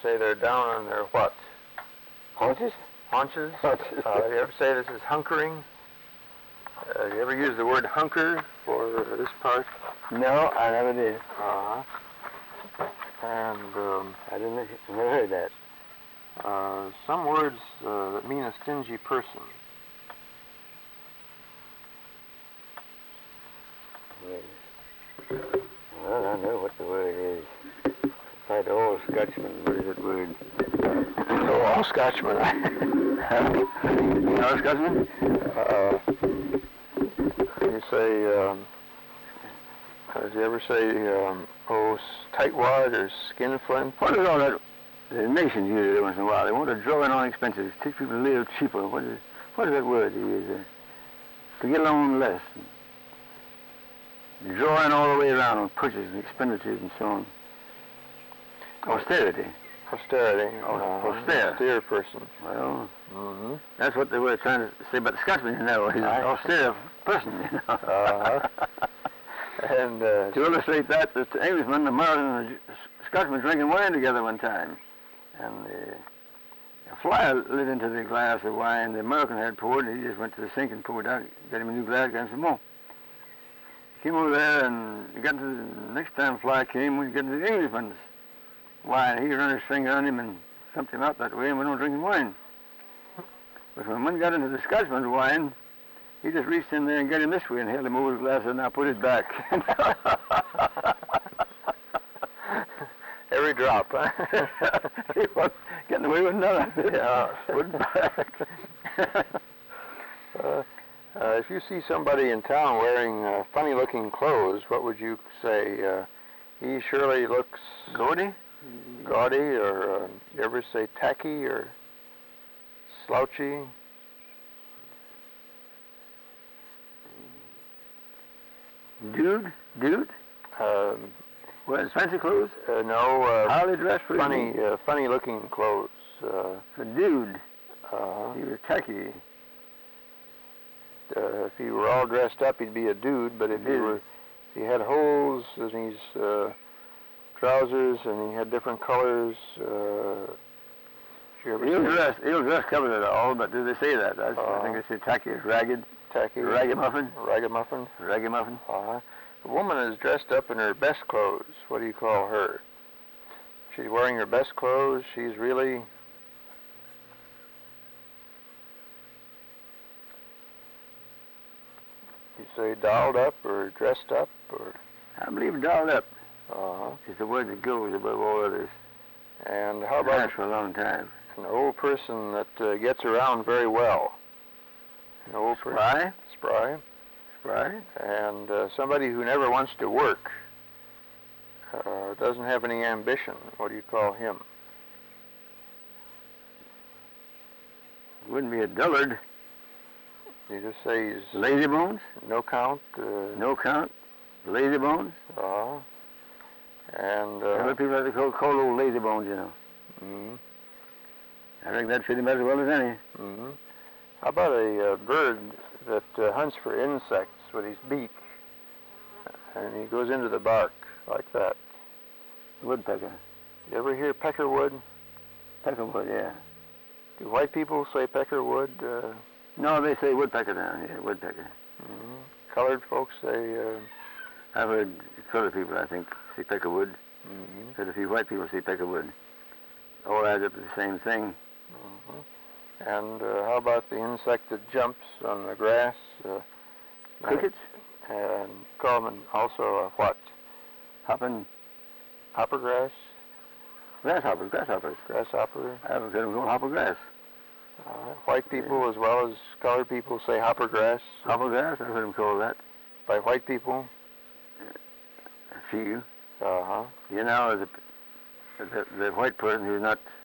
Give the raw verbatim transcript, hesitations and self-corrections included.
say they're down on their what? Haunches? Haunches? Haunches. Uh, you ever say this is hunkering? Uh, you ever use the word hunker for this part? No, I never did. Uh-huh. And um, I didn't never heard that. uh, some words uh, that mean a stingy person. Well, I know what the word is. Like the old Scotchman, what is that word? Oh, all Scotchmen. You know Scotchman? uh, you say, um, uh, do you ever say, um, oh, tightwad or skinflint? What is all that? The nations use it every once in a while. They want to draw in on expenses, teach people to live cheaper. What is, what is that word they use there? To get along less. Drawing all the way around on purchases and expenditures and so on. Austerity. Austerity. Oh, uh, austere. Austere person. Well, Mm-hmm. that's what they were trying to say about the Scotsman, you know. He's Aye. an austere person, you know. Uh-huh. And uh, to illustrate that, the Englishman, the American, and the Scotsman drinking wine together one time. And the a fly lit into the glass of wine the American had poured, and he just went to the sink and poured out, got him a new glass, got him some more. He came over there, and he got to the next time fly came, we got to the Englishman's wine. He ran his finger on him and thumped him out that way, and went on drinking wine. But when one got into the Scotsman's wine, he just reached in there and got him this way and held him over the glass and now put it back. Every drop, huh? He was getting away with another. Yeah. Put it back. uh, uh, if you see somebody in town wearing uh, funny-looking clothes, what would you say? Uh, he surely looks Gaudy? gaudy, or uh, you ever say tacky or slouchy? Dude? Dude? Um, Wearing fancy clothes? uh, no, uh, How they dress for funny, uh, funny-looking clothes. Uh, A dude. uh, He was tacky. uh, if he were all dressed up, he'd be a dude. But if he Dude. were, if he had holes in his uh, trousers and he had different colors, uh, if you ever He'll see dress, he'll dress covered it all, but do they say that? I, Uh, I think they say tacky is ragged. tacky, Ragamuffin? ragamuffin. Ragamuffin? Uh-huh. A woman is dressed up in her best clothes. What do you call her? She's wearing her best clothes. She's really you say dolled up or dressed up or I believe dolled up uh is the word that goes above all others. and how It about has for a long time. an old person that uh, gets around very well? An old person. Spry? Spry. Spry? And uh, somebody who never wants to work, uh, doesn't have any ambition. What do you call him? Wouldn't be a dullard. You just say he's Lazy bones? no count. Uh, No count. Lazy bones? Uh, and Uh, uh, what people like to call, call old lazy bones, you know. mm, I think that fit him as well as any. mm. How about a uh, bird that uh, hunts for insects with his beak, and he goes into the bark like that? Woodpecker. You ever hear peckerwood? Peckerwood, yeah. Do white people say peckerwood? Uh, No, they say woodpecker down here, woodpecker. mm, colored folks say. Uh, I've heard colored people, I think, say peckerwood. mm-hmm. Heard a few white people say peckerwood. All adds up to the same thing. Mhm. And uh, how about the insect that jumps on the grass? Uh, Crickets? And call them also uh, what? Hopping Hoppergrass? grasshoppers, grasshoppers. Grasshopper? I've heard them call hopper grass. Uh, white people as well as colored people say hoppergrass. Hopper grass, I've heard them call that. By white people? A few. Uh-huh. You know, the, the, the white person who's not